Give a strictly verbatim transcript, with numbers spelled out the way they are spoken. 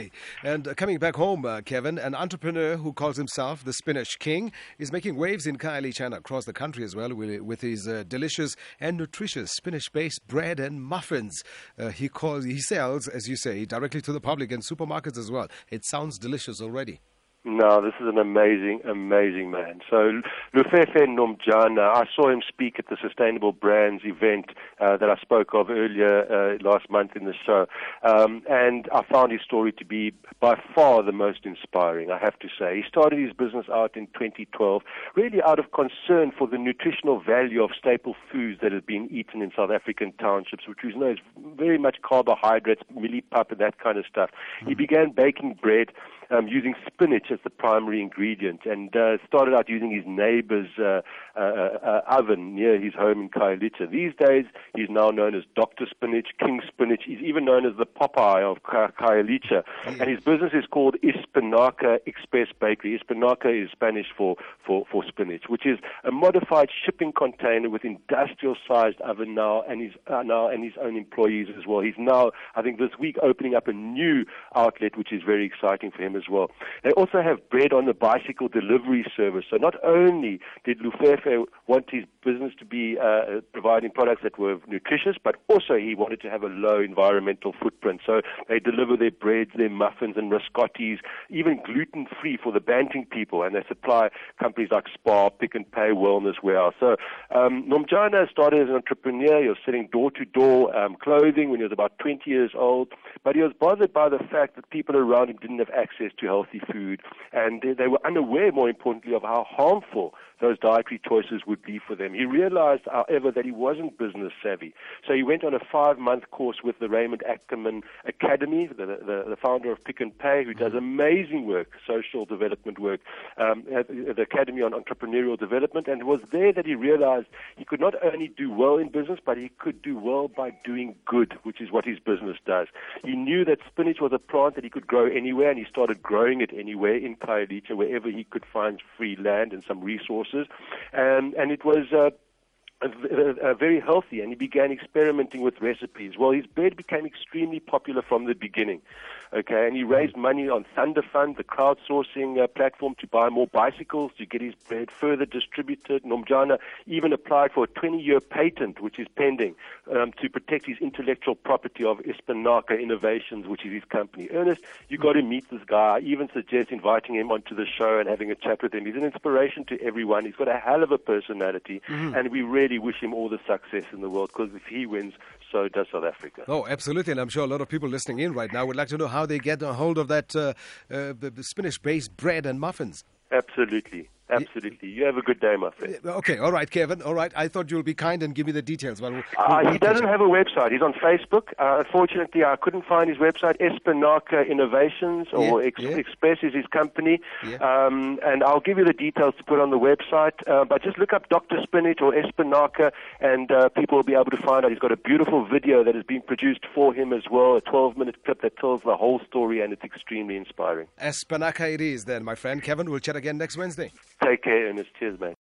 And uh, coming back home, uh, Kevin, an entrepreneur who calls himself the Spinach King is making waves in Khayelitsha and across the country as well with, with his uh, delicious and nutritious spinach-based bread and muffins. Uh, he calls, he sells, as you say, directly to the public and supermarkets as well. It sounds delicious already. No, this is an amazing, amazing man. So, Lufefe Nomjana, I saw him speak at the Sustainable Brands event uh, that I spoke of earlier uh, last month in the show, um, and I found his story to be by far the most inspiring, I have to say. He started his business out in twenty twelve, really out of concern for the nutritional value of staple foods that had been eaten in South African townships, which we know is very much carbohydrates, millipap, and that kind of stuff. Mm-hmm. He began baking bread Um, using spinach as the primary ingredient, and uh, started out using his neighbor's uh, uh, uh, oven near his home in Khayelitsha. These days, he's now known as Doctor Spinach, King Spinach. He's even known as the Popeye of Khayelitsha, yes. And his business is called Espinaca Express Bakery. Espinaca is Spanish for, for, for spinach, which is a modified shipping container with industrial-sized oven now, and his uh, now and his own employees as well. He's now, I think, this week opening up a new outlet, which is very exciting for him as well. They also have bread on the bicycle delivery service. So not only did Lufefe want his business to be uh, providing products that were nutritious, but also he wanted to have a low environmental footprint. So they deliver their breads, their muffins and biscottis, even gluten-free for the Banting people, and they supply companies like Spar, Pick n Pay, Wellness Warehouse. So um, Nomjana started as an entrepreneur. He was selling door-to-door um, clothing when he was about twenty years old, but he was bothered by the fact that people around him didn't have access to healthy food, and they, they were unaware, more importantly, of how harmful those dietary choices would be for them. He realized, however, that he wasn't business savvy. So he went on a five-month course with the Raymond Ackerman Academy, the, the, the founder of Pick n Pay, who does amazing work, social development work, um, at the Academy on Entrepreneurial Development, and it was there that he realized he could not only do well in business, but he could do well by doing good, which is what his business does. He knew that spinach was a plant that he could grow anywhere, and he started growing it anywhere in Khayelitsha, wherever he could find free land and some resources. And, and it was uh, uh, uh, very healthy, and he began experimenting with recipes. Well, his bread became extremely popular from the beginning. Okay, and he raised money on Thunder Fund, the crowdsourcing uh, platform, to buy more bicycles, to get his bread further distributed. Nomjana even applied for a twenty-year patent, which is pending, um, to protect his intellectual property of Espinaca Innovations, which is his company. Ernest, you got to meet this guy. I even suggest inviting him onto the show and having a chat with him. He's an inspiration to everyone. He's got a hell of a personality, mm-hmm. and we really wish him all the success in the world, because if he wins, so does South Africa. Oh, absolutely, and I'm sure a lot of people listening in right now would like to know how they get a hold of that uh, uh, spinach-based bread and muffins. Absolutely. Absolutely. You have a good day, my friend. Okay. All right, Kevin. All right. I thought you'll be kind and give me the details. Well, we'll, uh, we'll he doesn't have a website. He's on Facebook. Uh, unfortunately, I couldn't find his website. Espinaca Innovations or yeah, Ex- yeah. Express is his company. Yeah. Um, and I'll give you the details to put on the website. Uh, but just look up Doctor Spinach or Espinaca, and uh, people will be able to find out. He's got a beautiful video that has been produced for him as well, a twelve-minute clip that tells the whole story, and it's extremely inspiring. Espinaca it is then, my friend. Kevin, we'll chat again next Wednesday. Take care, Ernest. Cheers, mate.